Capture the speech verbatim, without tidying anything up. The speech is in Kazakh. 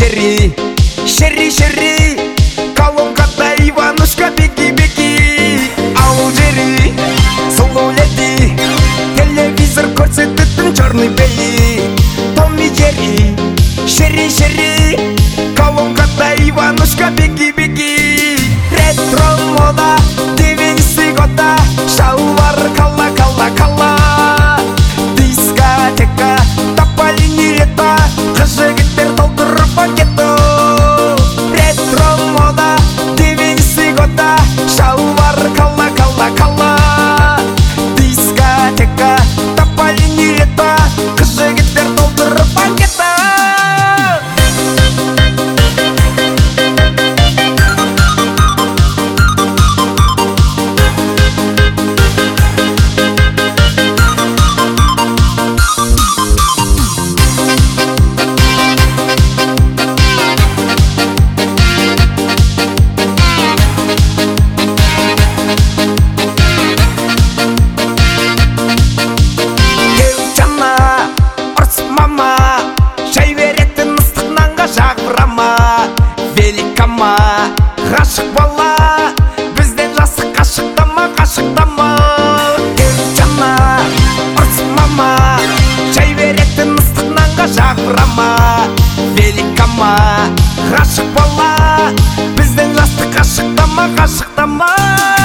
Шерри, шерри, шерри, колонкада Иванушка, беги, беги. Ал жери, сұлу леди, телевизор көрсететін черный бейли. Томми Джерри, шерри, шерри, колонкада Иванушка, беги, беги. Ретро мода, девицы года, шалвар кала, кала, кала. Дискотека, тапали не лето, жігіттер толтырып пакетті. Ретро мода, девицы года, шалвар кала, кала, кала. Дискотека, тапали не лето, жігіттер толтырып пакетті. Великама, ғашық бала, бізден жасы қашықтама, қашықтама. Жана, ұрсымама, шай беретін ыстық нанға жағырама. Великама, ғашық бала, бізден жасы қашықтама, қашықтама.